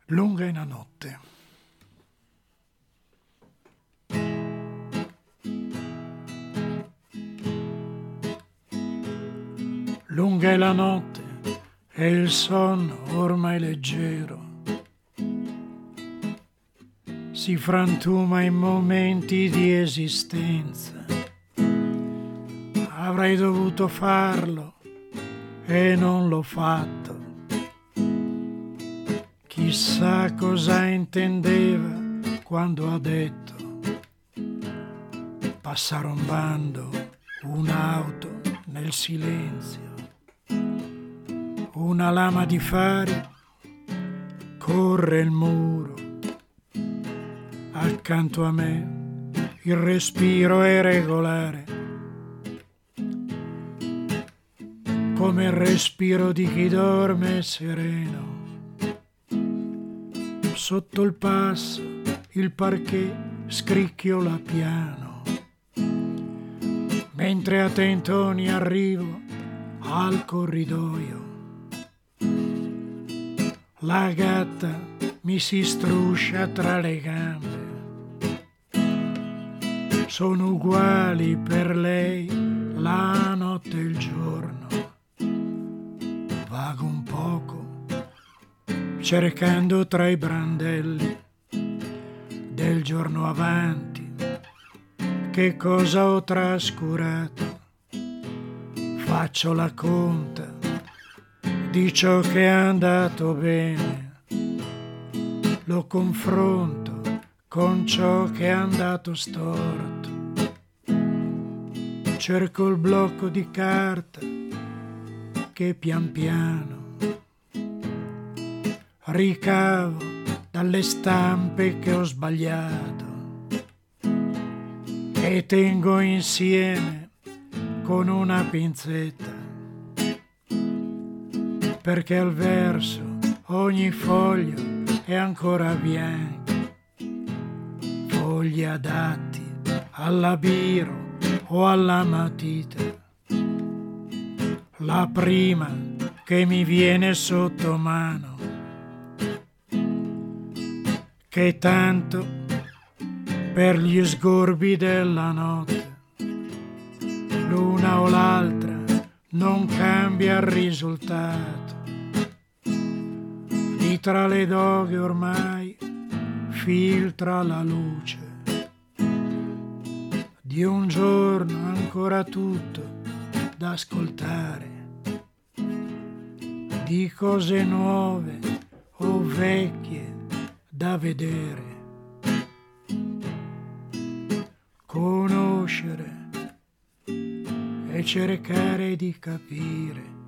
Lunga è la notte. Lunga è la notte e il sonno ormai leggero si frantuma in momenti di esistenza. Avrei dovuto farlo e non l'ho fatto. Chissà cosa intendeva quando ha detto passare un bando, un'auto nel silenzio, una lama di fari, corre il muro, accanto a me il respiro è regolare, come il respiro di chi dorme sereno. Sotto il passo, il parquet scricchiola piano, mentre a tentoni arrivo al corridoio. La gatta mi si struscia tra le gambe. Sono uguali per lei la notte e il giorno. Vago un poco cercando tra i brandelli del giorno avanti che cosa ho trascurato. Faccio la conta di ciò che è andato bene, lo confronto con ciò che è andato storto. Cerco il blocco di carta che pian piano ricavo dalle stampe che ho sbagliato e tengo insieme con una pinzetta, perché al verso ogni foglio è ancora bianca, fogli adatti alla biro o alla matita. La prima che mi viene sotto mano, che tanto per gli sgorbi della notte l'una o l'altra non cambia il risultato. Di tra le doghe ormai filtra la luce di un giorno ancora tutto da ascoltare, di cose nuove o vecchie da vedere, conoscere e cercare di capire